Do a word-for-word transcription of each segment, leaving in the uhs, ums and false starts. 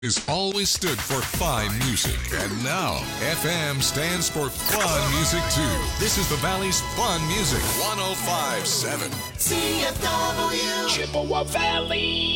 has always stood for fine music, and now F M stands for fun music too. This is the Valley's fun music, one oh five point seven C F W Chippewa Valley.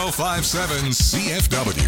oh five point seven C F W.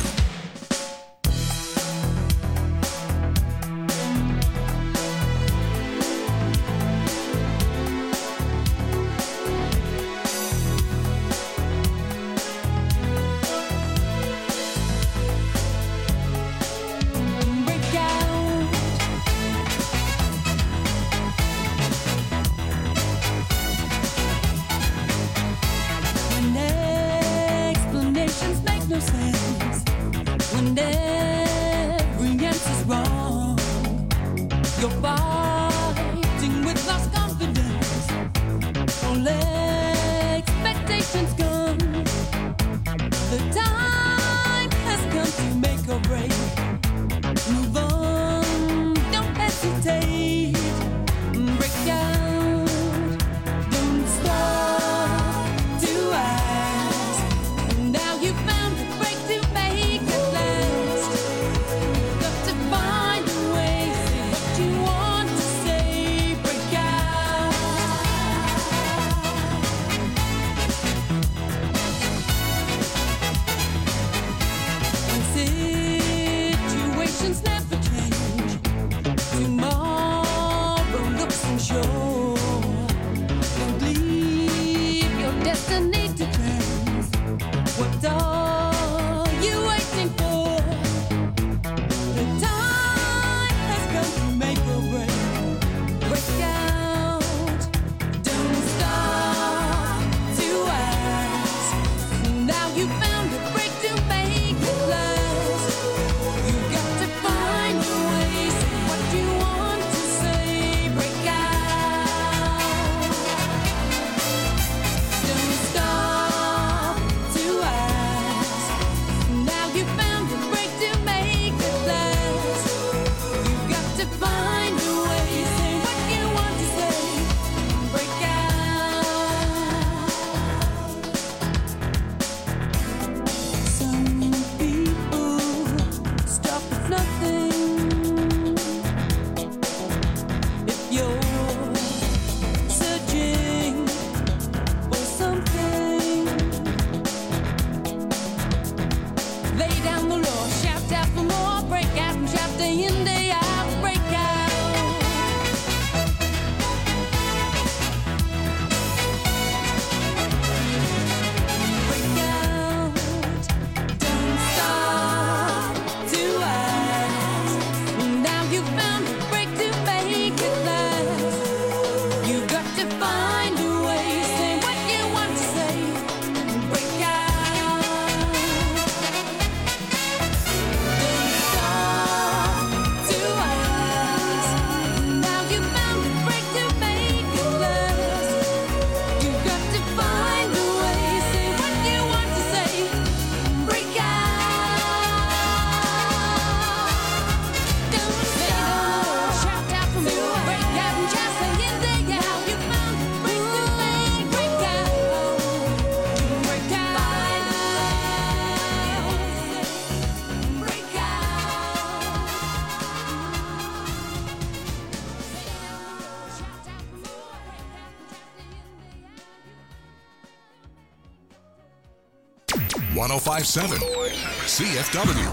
one oh five point seven C F W.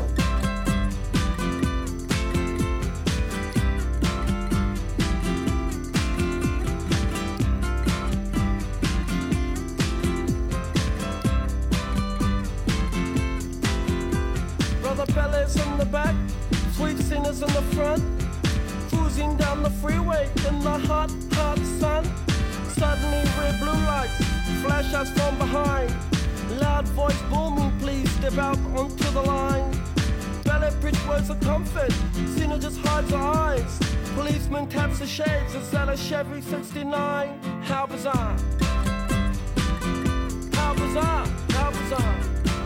Brother Bellas in the back, sweet singers in the front, cruising down the freeway in the hot, hot sun. Suddenly red blue lights flash us from behind. Loud voice booming, please step out onto the line. Ballet bridge words of comfort, Cena just hides her eyes. Policeman taps the shades, is that a Chevy sixty-nine? How bizarre, how bizarre, how bizarre.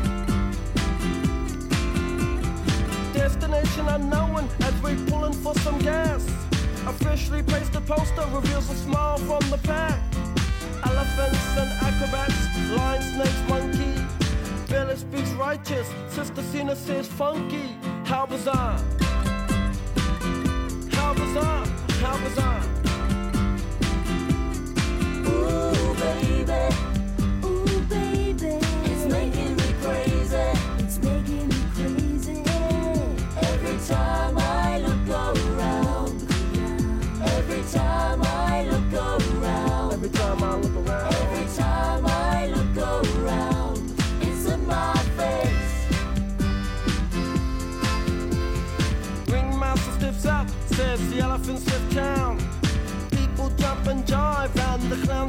Destination unknown as we're pulling for some gas. Officially placed a poster, reveals a smile from the pack. Elephants and acrobats, lion, snakes, monkey. Billy speaks righteous, Sister Cena says funky. How bizarre, how bizarre, how bizarre. Ooh baby, ooh baby, it's making me crazy.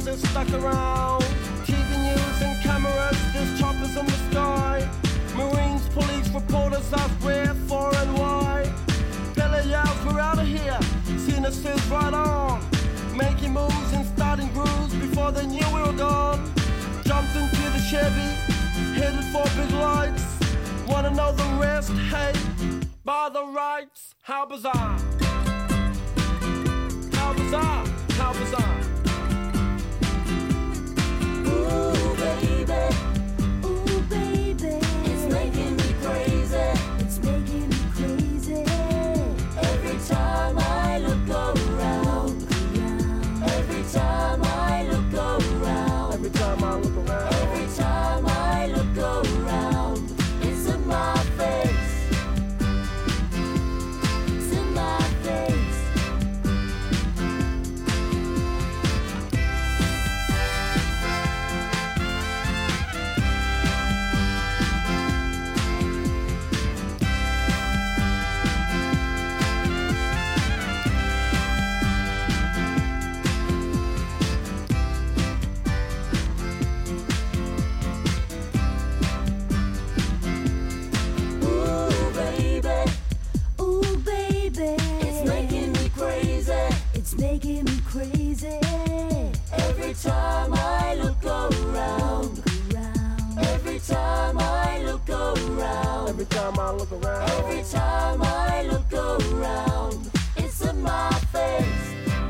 is stuck around. T V news and cameras, there's choppers in the sky. Marines, police, reporters ask where, for and why. Pele yells, we're out of here. Cena says right on. Making moves and starting grooves before they knew we were gone. Jumped into the Chevy, headed for big lights. Wanna know the rest? Hey, by the rights, how bizarre. How bizarre, how bizarre. Ooh, baby, ooh, baby, it's making me crazy, it's making me crazy. Every time I look around, every time I look around, Every time I look around, every time I look around, it's in my face, it's in my face. Ooh, baby, ooh, baby, it's making me crazy, it's making me crazy. Every time I look around, every time I look around, every time I look around. every time I look around, it's in my face.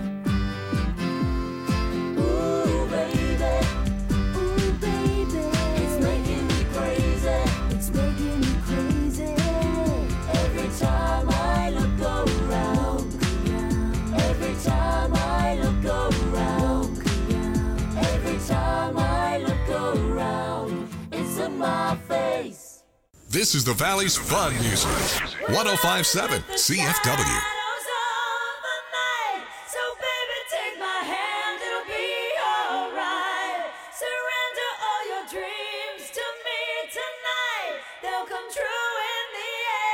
Ooh, baby, ooh, baby, it's making me crazy, it's making me crazy. Every time I look around, every time I look around, every time I look around, it's in my face. This is the Valley's Fun Music. one oh five point seven C F W. So baby, take my hand, it'll be alright. Surrender all your dreams to me tonight. They'll come true in the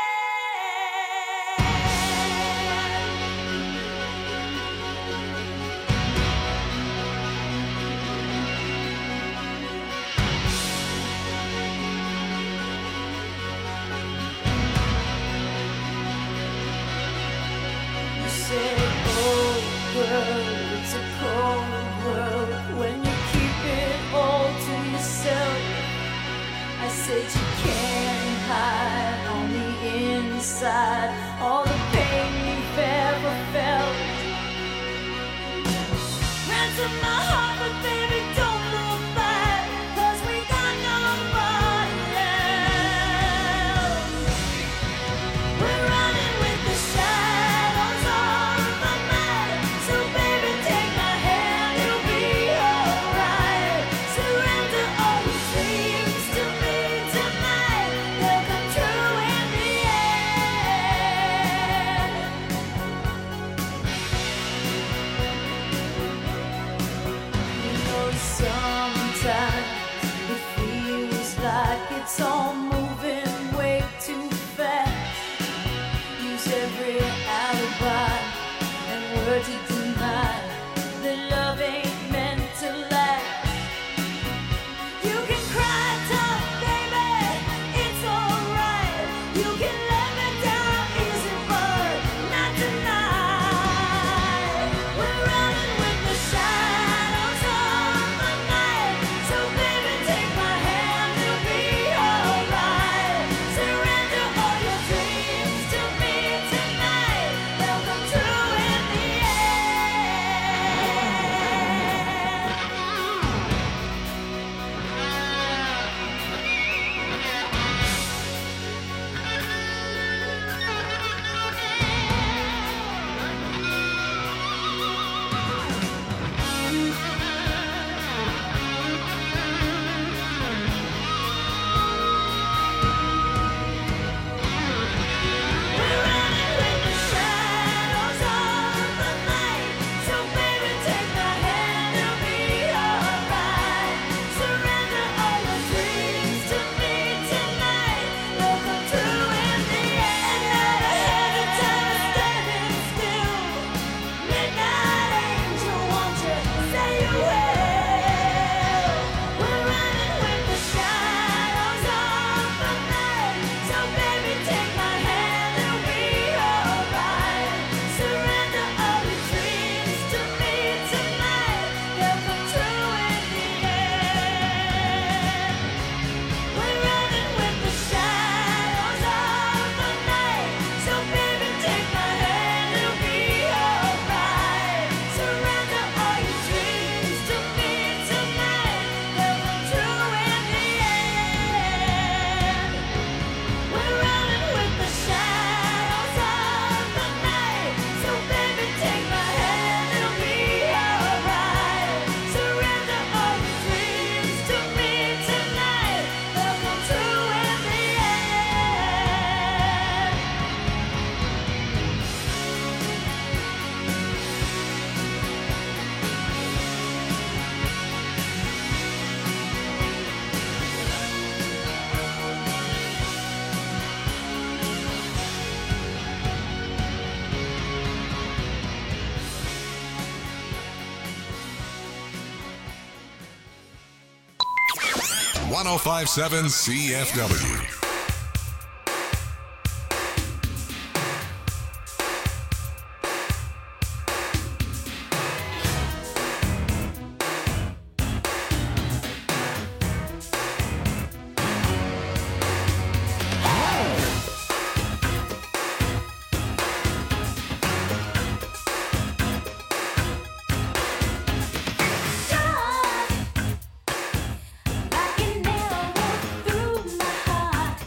You said, oh world, it's a cold world when you keep it all to yourself. I said you can't hide on the inside all the pain you've ever felt. Ransom my heart, but baby, don't look back, 'cause we got nobody else. We're running with the shadows of the night. So baby, take my hand, it'll be alright. Surrender all your dreams to me tonight. They'll come true in the end. You know sometimes it feels like it's all moving way too fast. Use every alibi and word to deny that love ain't meant to last. You can cry tough, baby, it's alright. You can let me down easy, but not tonight. We're running with the shadows of the night. So baby, take my hand, it'll be alright. Surrender all your dreams to me tonight. They'll come true in the end. one oh five point seven C F W. Like it never went through my heart.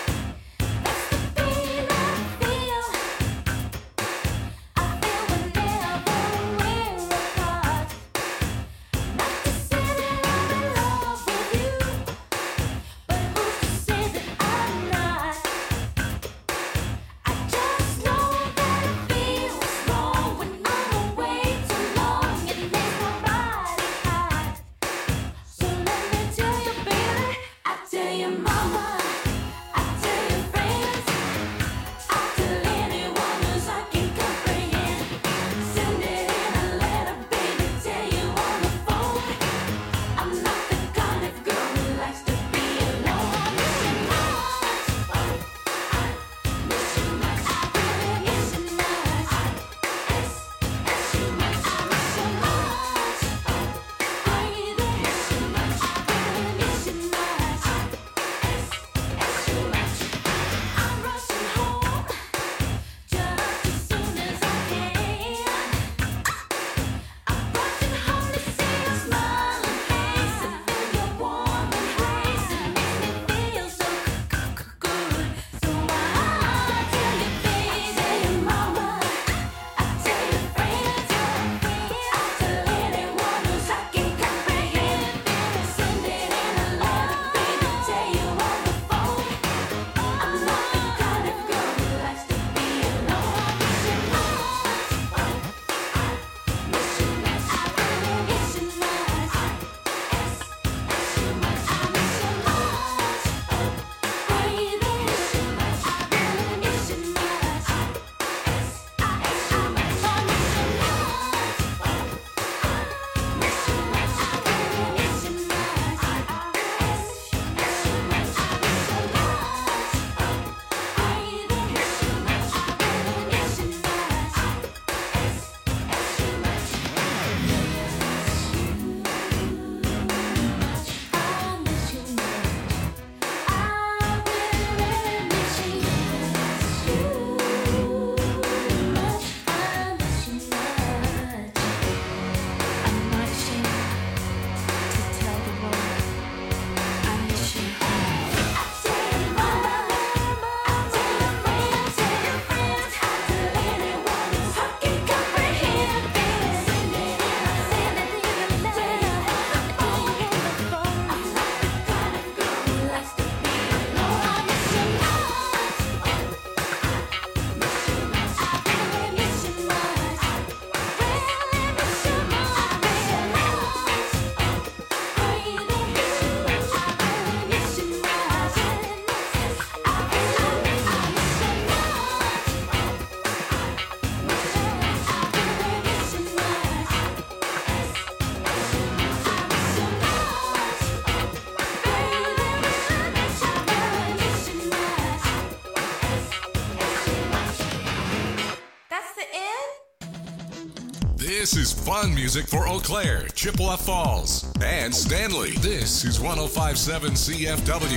This is fun music for Eau Claire, Chippewa Falls, and Stanley. This is one oh five point seven C F W.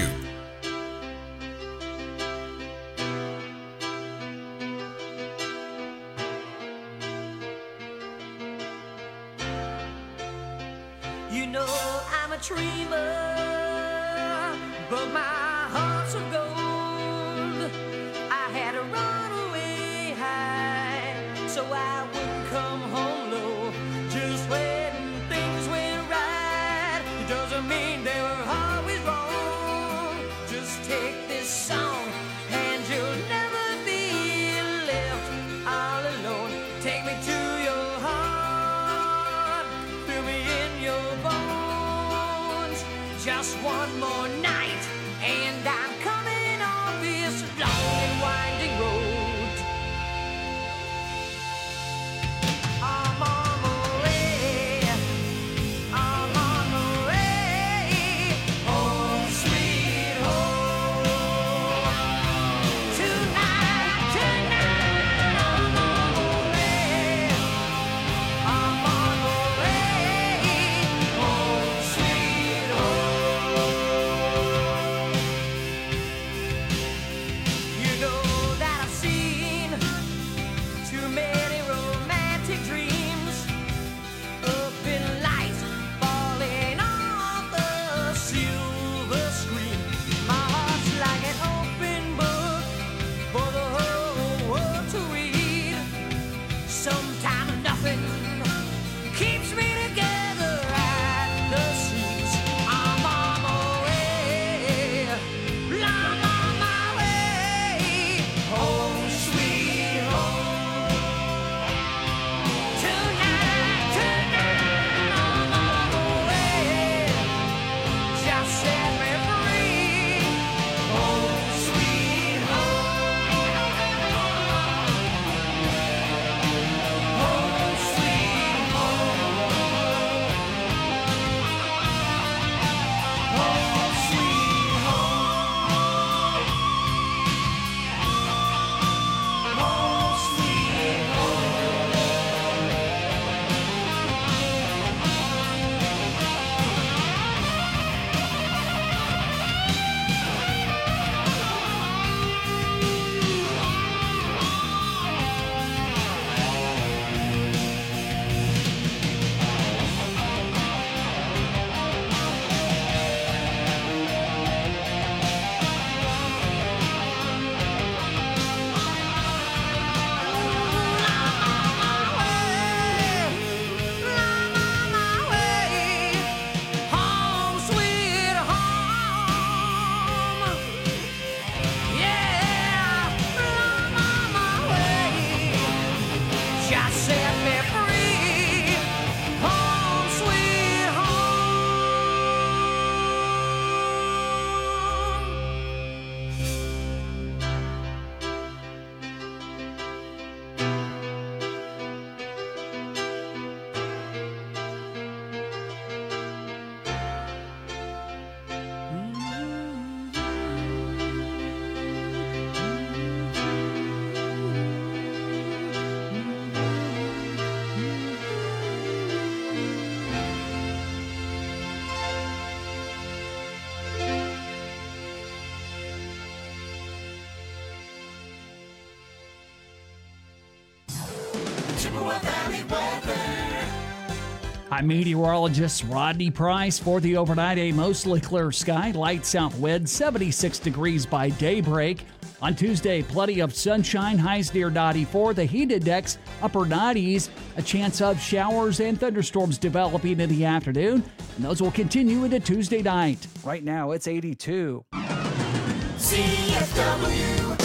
You know I'm a dreamer, but my heart's of gold. I had to run away high, so I wouldn't come home low. Just when things went right, it doesn't mean they were always wrong. Just take this song, and you'll never be left all alone. Take me to your heart, fill me in your bones. Just one more night, and I'm coming on this long and winding road. I'm on my way, I'm on my way home Chippewa Valley weather. I'm meteorologist Rodney Price. For the overnight, a mostly clear sky, light south wind, seventy-six degrees by daybreak. On Tuesday, plenty of sunshine, highs near ninety-four. The heat index, upper nineties. A chance of showers and thunderstorms developing in the afternoon, and those will continue into Tuesday night. Right now, it's eighty-two. C F W.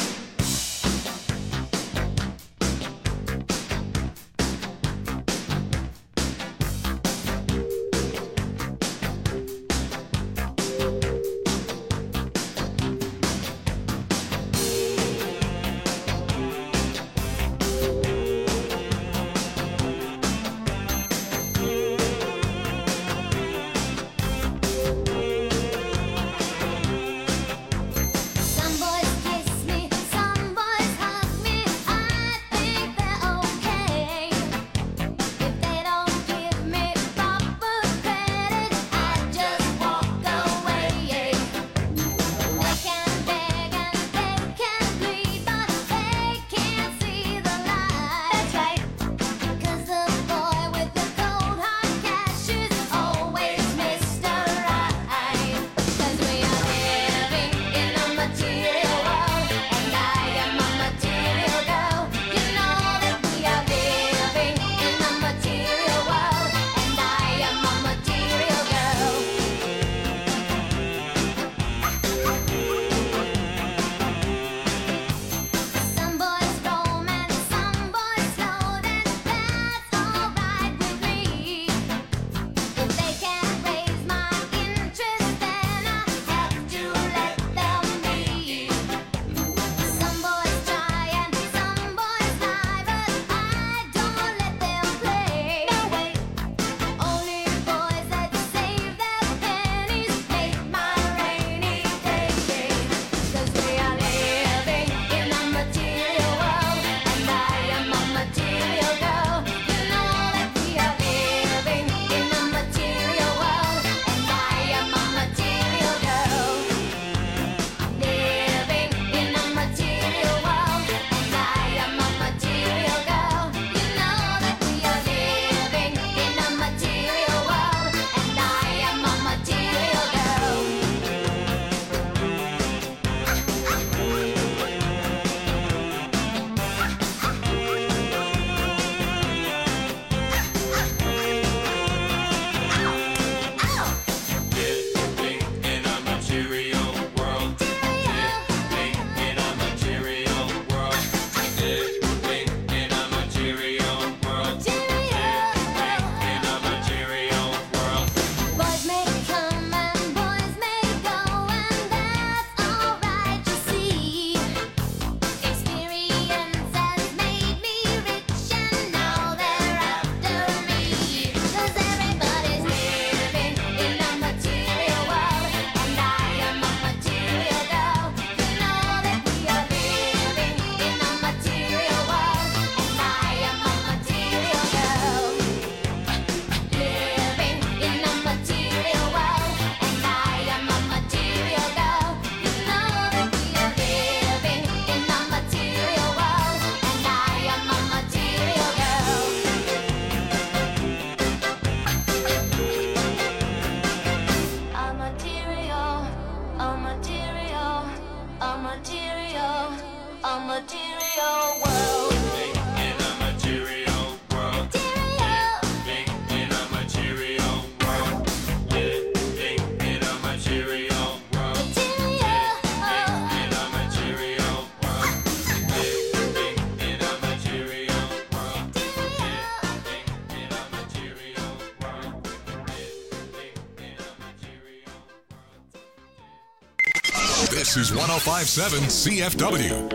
This is one oh five point seven C F W.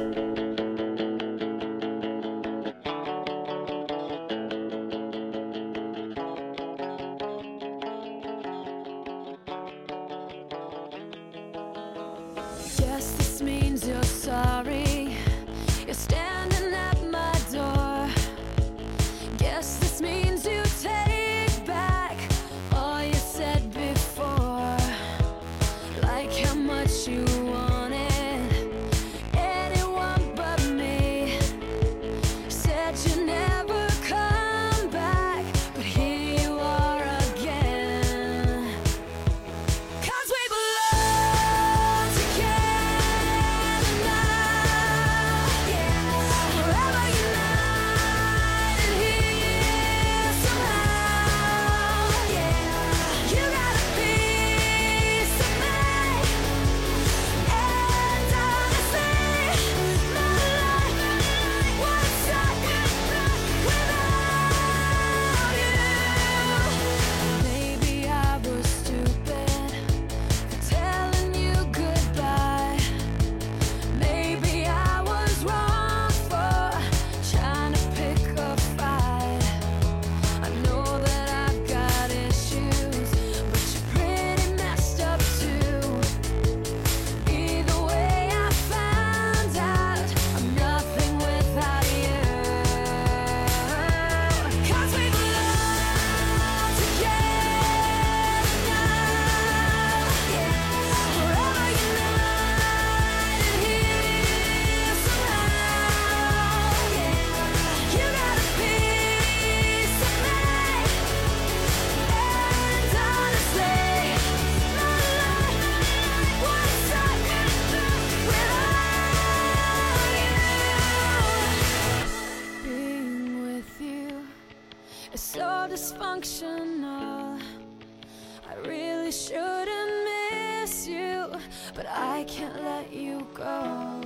You want it. Anyone really shouldn't miss you, but I can't let you go.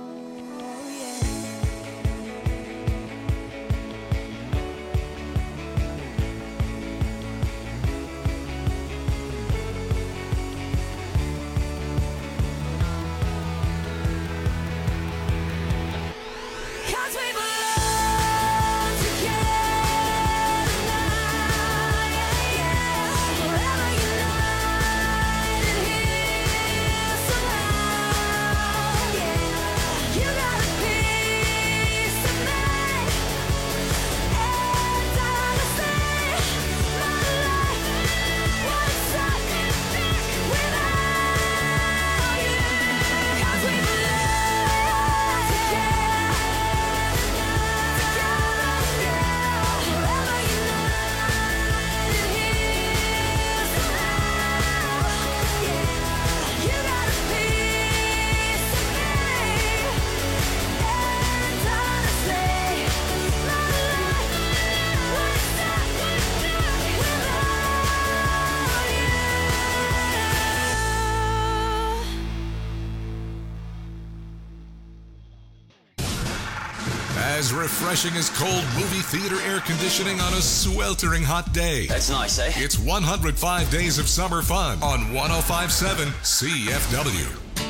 As refreshing as cold movie theater air conditioning on a sweltering hot day. That's nice, eh? It's one hundred five days of summer fun on one oh five point seven C F W.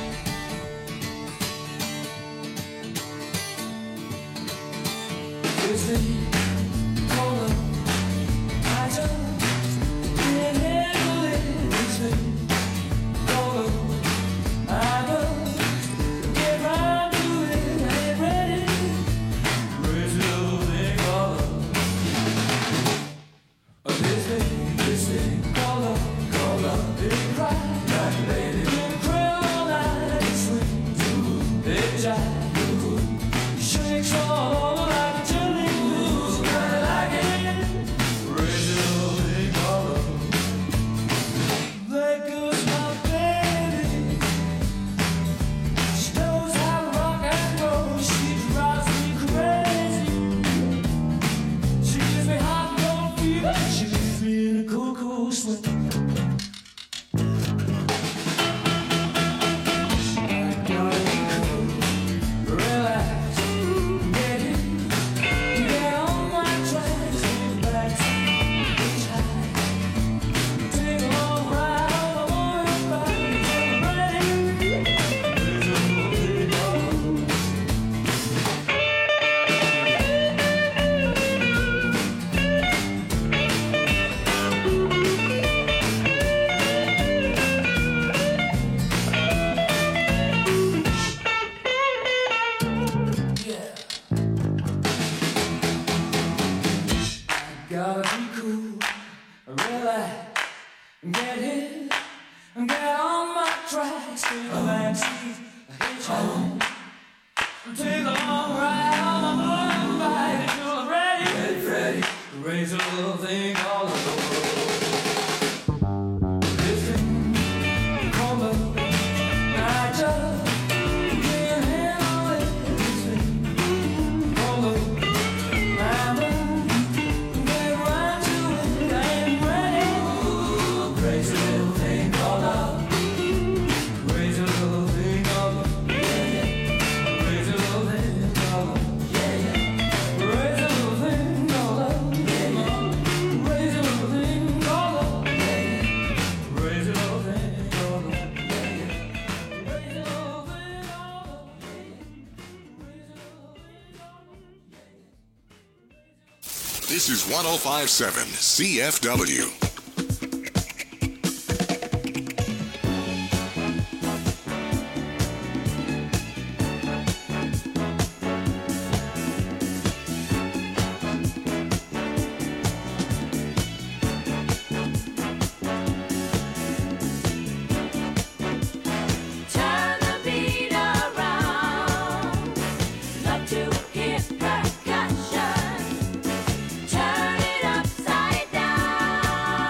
This is one oh five point seven C F W. Turn it upside down.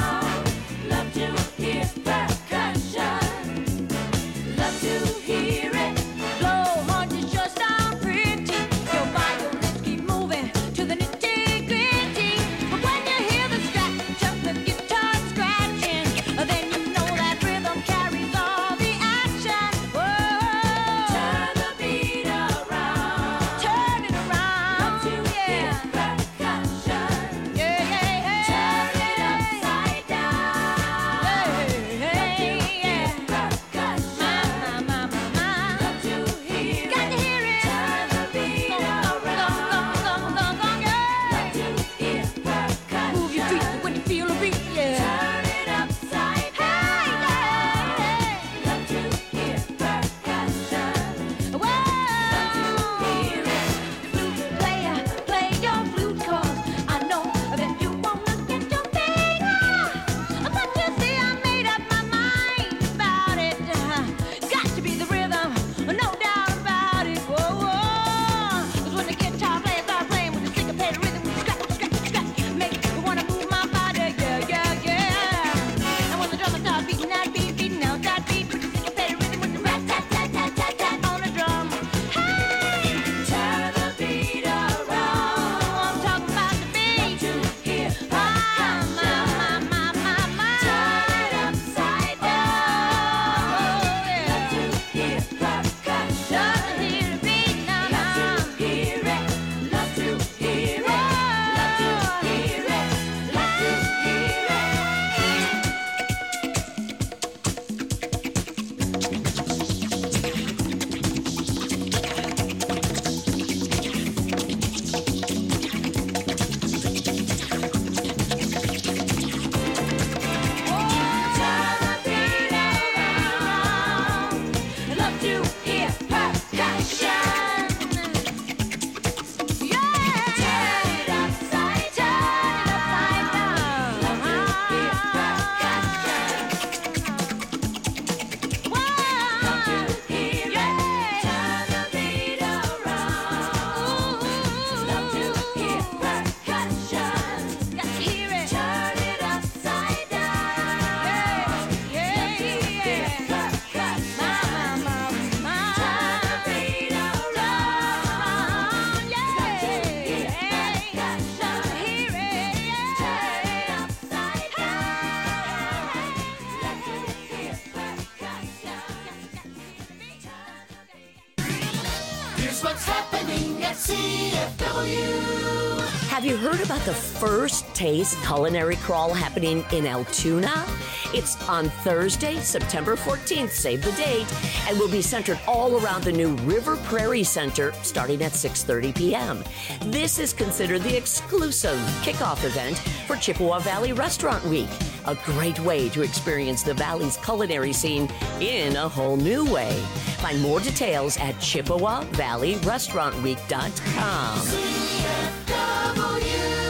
Here's what's happening at C F W. Have you heard about the First Taste Culinary Crawl happening in Altoona? It's on Thursday, September fourteenth, save the date, and will be centered all around the new River Prairie Center starting at six thirty p.m. This is considered the exclusive kickoff event for Chippewa Valley Restaurant Week, a great way to experience the Valley's culinary scene in a whole new way. Find more details at Chippewa Valley Restaurant Week dot com. C F W.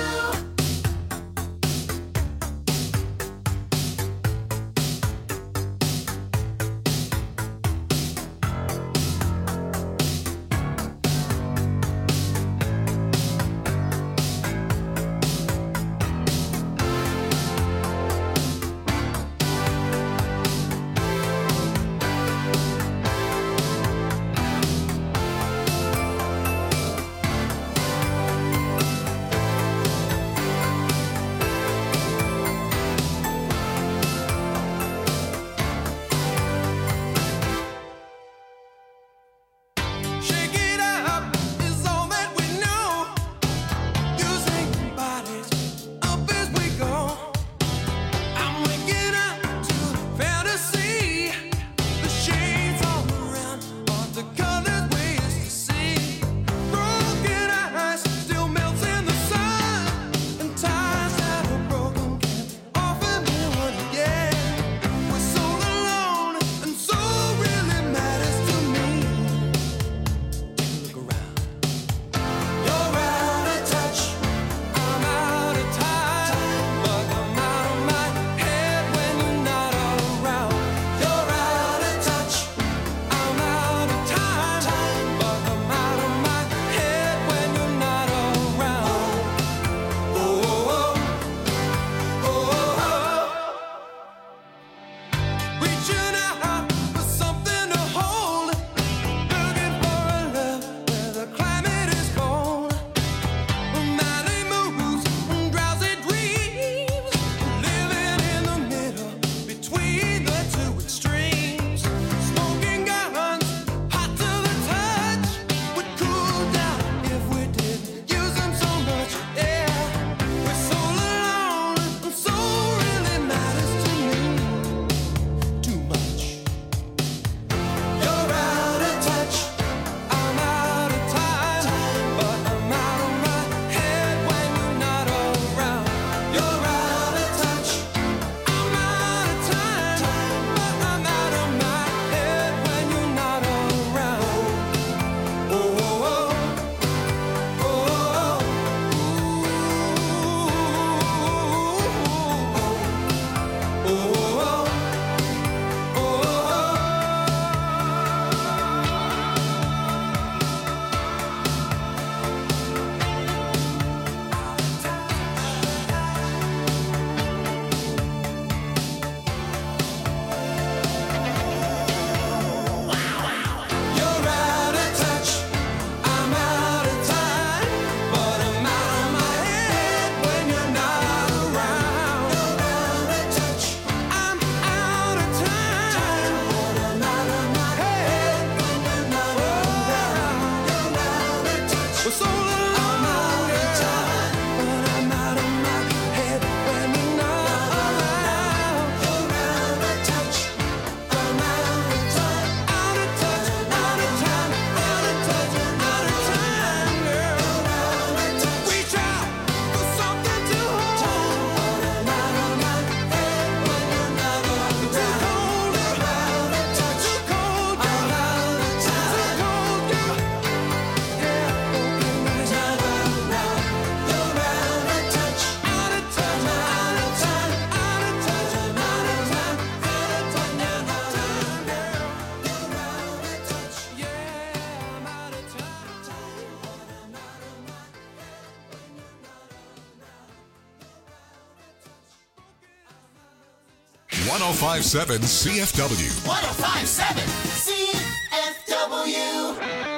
one oh five point seven C F W. one oh five point seven C F W.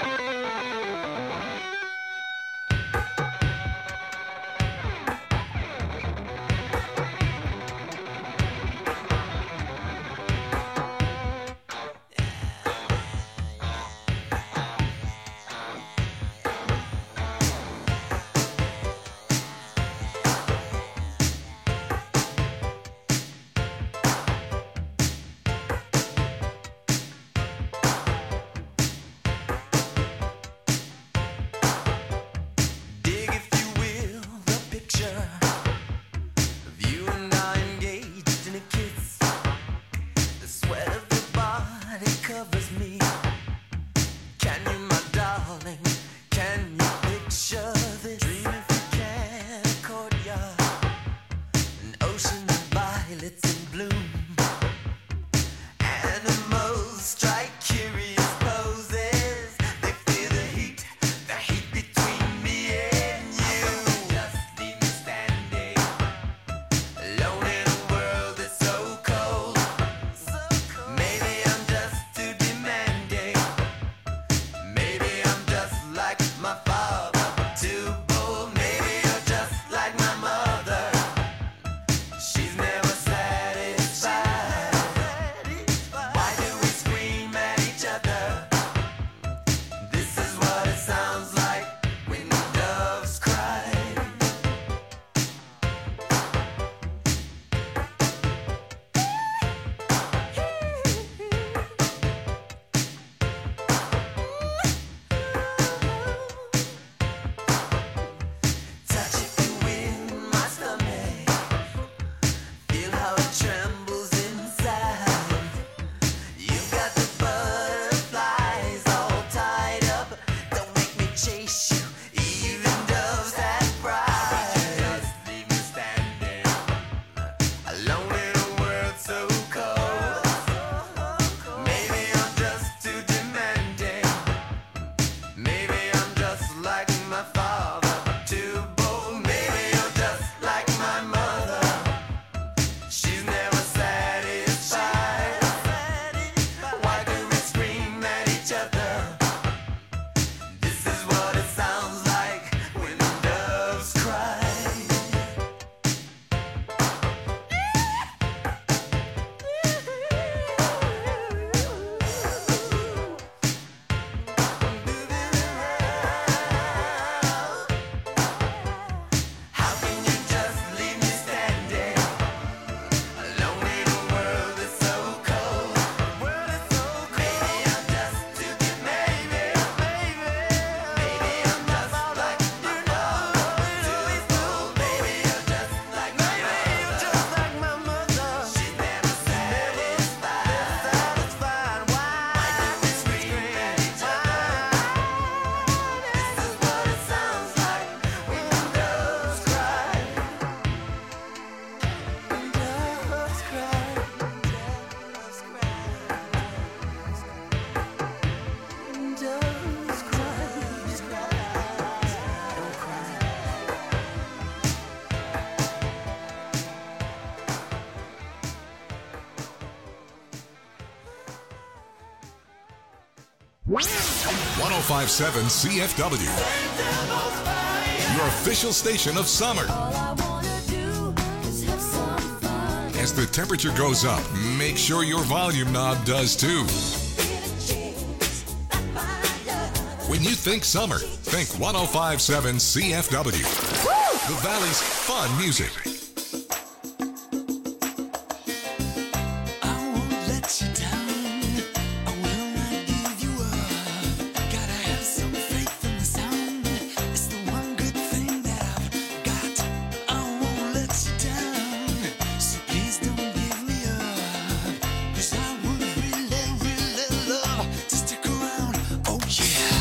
covers me. Can you, my darling, can you picture this? Dream if you can, a courtyard, an ocean of violets in bloom. Animals strike curious poses. They feel the heat, the heat between me and you. Just leave me standing alone in a world that's so cold. Maybe I'm just too demanding. Maybe I'm just like my father, too bold. Maybe you're just like my mother. She's never satisfied. Why do we scream at each other? This is what it sounds like when doves cry. Touch it in my stomach. Feel how it trembles inside. You've got the butterflies all tied up. Don't make me chase you. Even doves have pride. Just leave me standing alone in a world so cold. Maybe I'm just too demanding. Maybe I'm just like my father, too bold. Maybe you're just like my mother. She's never satisfied. Why do we scream at each other? This is what it sounds like when doves cry. How can you just leave me standing alone in a world that's so cold? Maybe I'm just too demanding. Maybe I'm just like my father, too bold. Maybe you're just like my mother. She's never satisfied. Why do we scream at each other? This is what it sounds like when doves cry. When doves cry. Doves cry. When doves cry. Don't cry. one oh five point seven C F W, your official station of summer. As the temperature goes up, make sure your volume knob does too. When you think summer, think one oh five point seven C F W, the Valley's fun music. I won't let you down. I will not give you up. Gotta have some faith in the sound. It's the one good thing that I've got. I won't let you down. So please don't give me up. 'Cause I would really, really love to stick around. Oh yeah.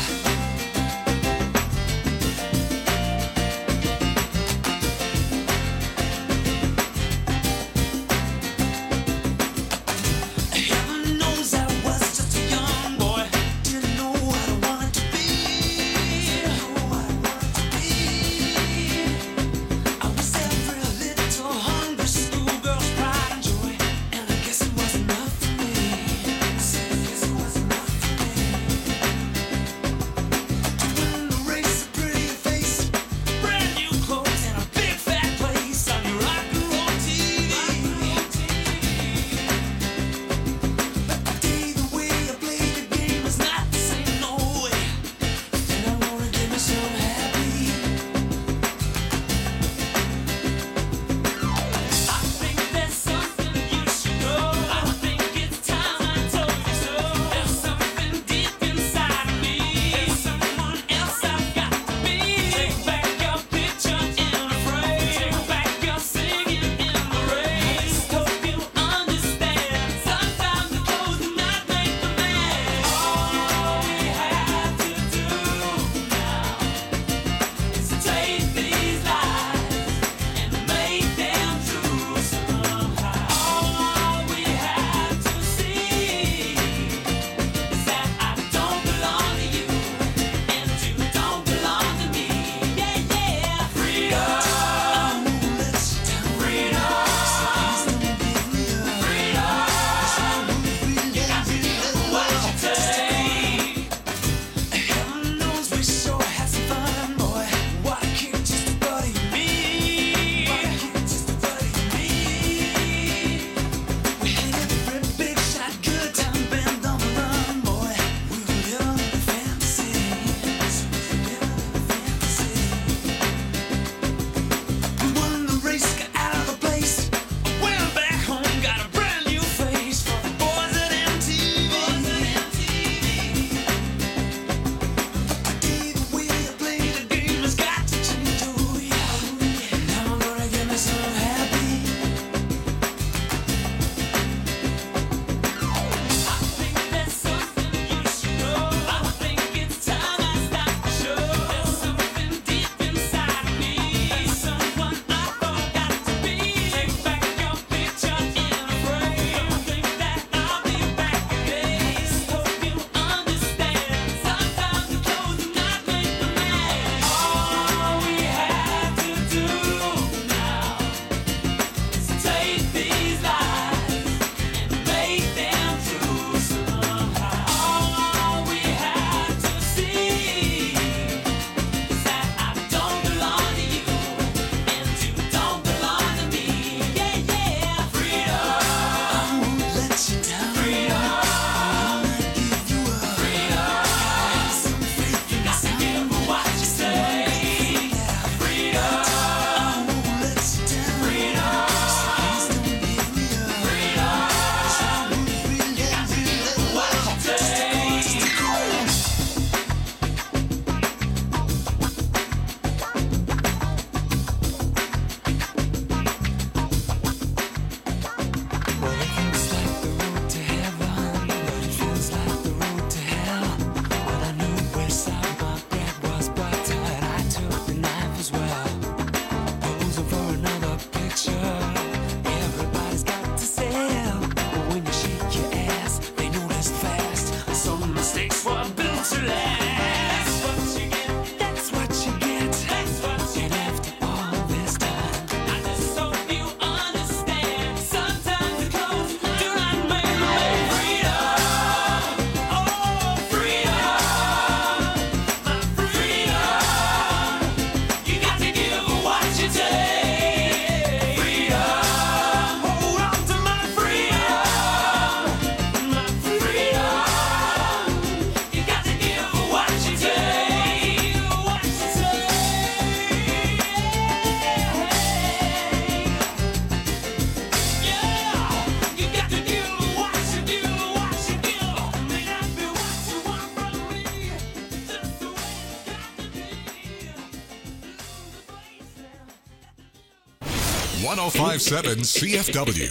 one oh five point seven C F W.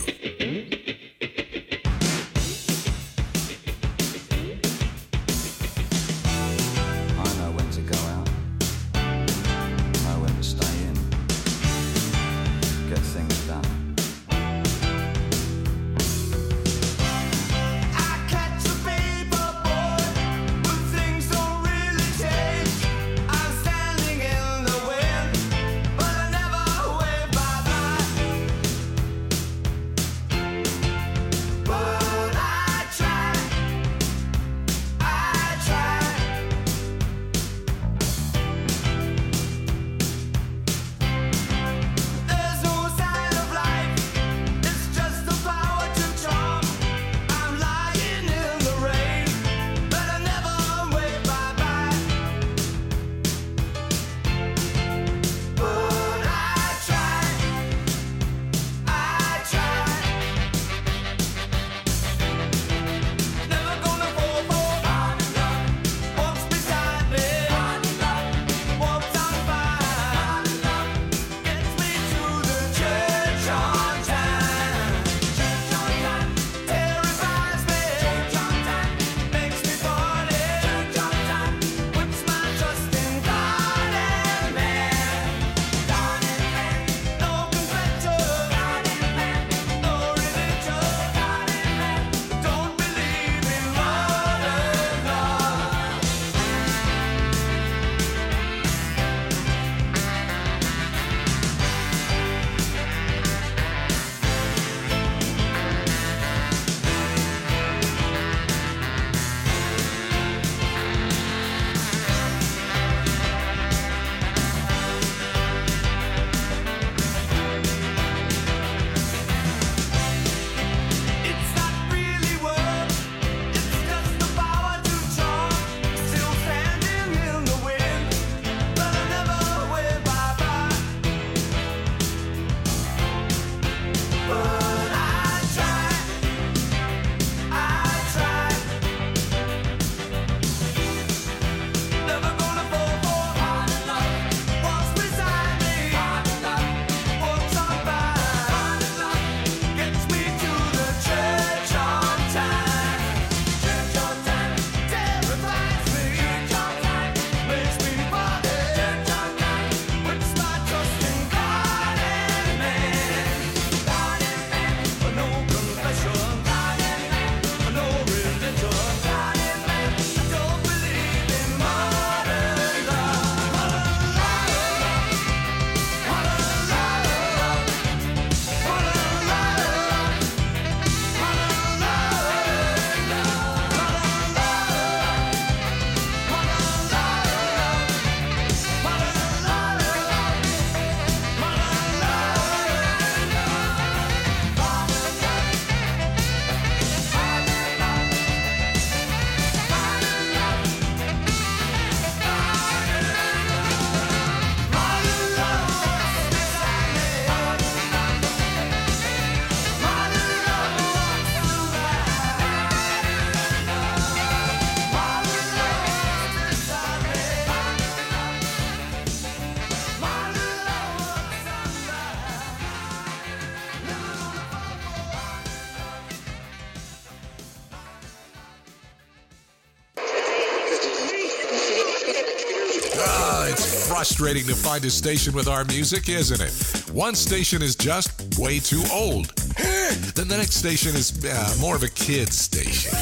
Frustrating to find a station with our music, isn't it? One station is just way too old. Then the next station is uh, more of a kid's station.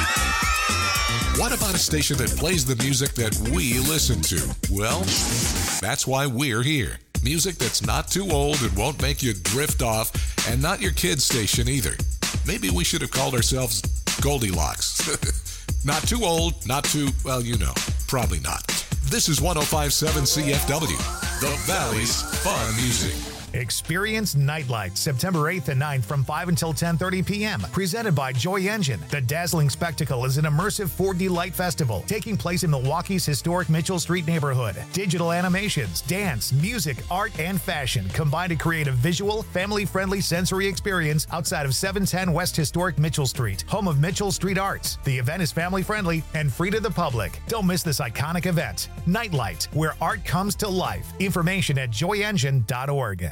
What about a station that plays the music that we listen to? Well, that's why we're here. Music that's not too old and won't make you drift off, and not your kid's station either. Maybe we should have called ourselves Goldilocks. Not too old, not too, well, you know, probably not. This is one oh five point seven C F W, the Valley's Fun Music. Experience Nightlight, September eighth and ninth from five until ten thirty p.m. Presented by Joy Engine. The dazzling spectacle is an immersive four D light festival taking place in Milwaukee's historic Mitchell Street neighborhood. Digital animations, dance, music, art, and fashion combine to create a visual, family-friendly sensory experience outside of seven ten West Historic Mitchell Street, home of Mitchell Street Arts. The event is family-friendly and free to the public. Don't miss this iconic event. Nightlight, where art comes to life. Information at joy engine dot org.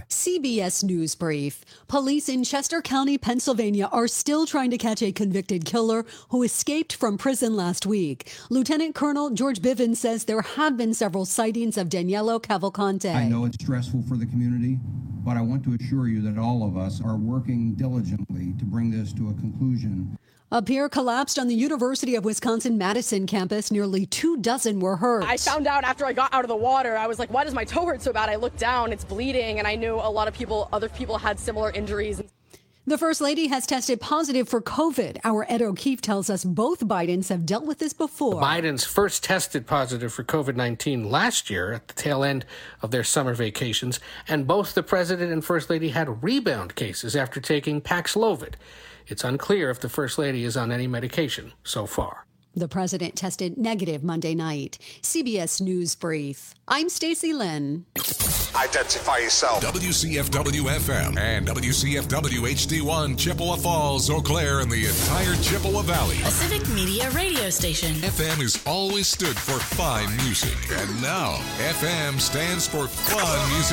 C B S News Brief. Police in Chester County, Pennsylvania are still trying to catch a convicted killer who escaped from prison last week. Lieutenant Colonel George Bivens says there have been several sightings of Daniello Cavalcante. I know it's stressful for the community, but I want to assure you that all of us are working diligently to bring this to a conclusion. A pier collapsed on the University of Wisconsin-Madison campus. Nearly two dozen were hurt. I found out after I got out of the water. I was like, why does my toe hurt so bad? I looked down, it's bleeding, and I knew a lot of people, other people had similar injuries. The First Lady has tested positive for COVID. Our Ed O'Keefe tells us both Bidens have dealt with this before. The Bidens first tested positive for COVID nineteen last year at the tail end of their summer vacations, and both the President and First Lady had rebound cases after taking Paxlovid. It's unclear if the First Lady is on any medication so far. The President tested negative Monday night. C B S News Brief. I'm Stacey Lynn. Identify yourself. W C F W F M and W C F W H D one, Chippewa Falls, Eau Claire, and the entire Chippewa Valley. A Civic Media radio station. F M has always stood for fine music. And now, F M stands for fun music.